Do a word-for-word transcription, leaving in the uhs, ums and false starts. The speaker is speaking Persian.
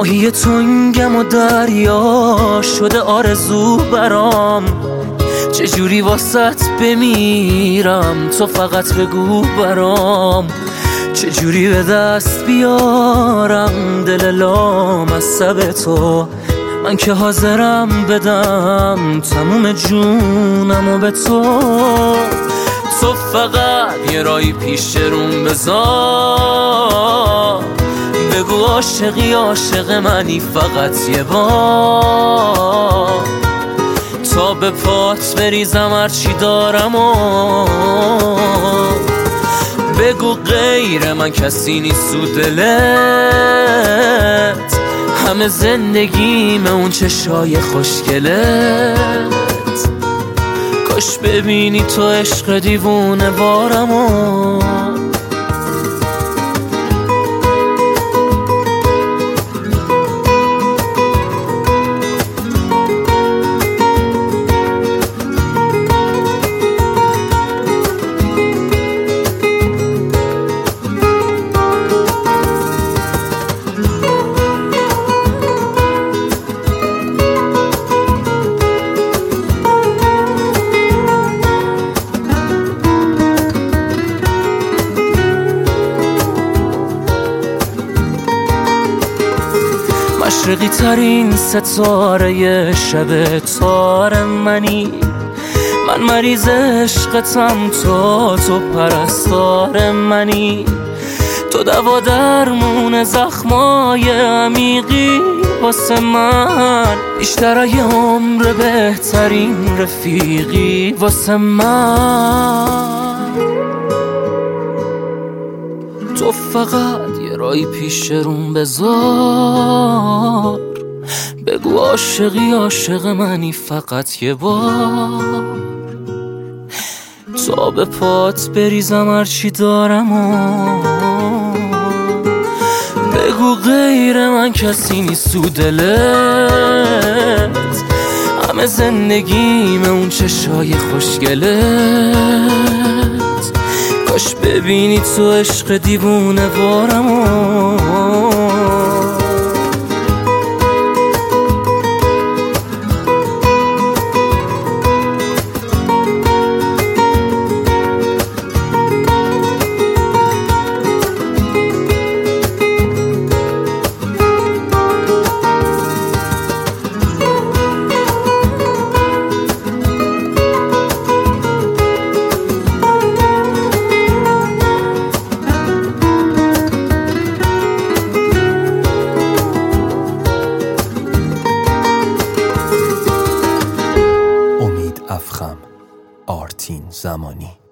ماهی تنگم و دریا شده آرزو برام، چجوری واسط بمیرم تو فقط بگو برام، چجوری به دست بیارم دل لامصب تو، من که حاضرم بدم تموم جونمو به تو. تو فقط یه رای پیش روم بذار، بگو عاشقی عاشق منی فقط یه بار، تا به پات بریزم هرچی دارم و بگو غیر من کسی نیست تو دلت، همه زندگیم اون چشای خوشگلت، کاش ببینی تو عشق دیوونه بارمو. مشرقی ترین ستاره شب تار منی، من مریض عشقتم تو تو پرستار منی، تو دوا درمون زخمای عمیقی واسه من، بیشترای عمر بهترین رفیقی واسه من. تو فقط یه رای پیش روم بذار، بگو عاشقی عاشق منی فقط یه بار، تا به پات بریزم هرچی دارم و بگو غیر من کسی نیست تو دلت، همه زندگیم اون چشای خوشگلت، کاش ببینی تو عشق دیوونه بارمو. آرتین زمانی.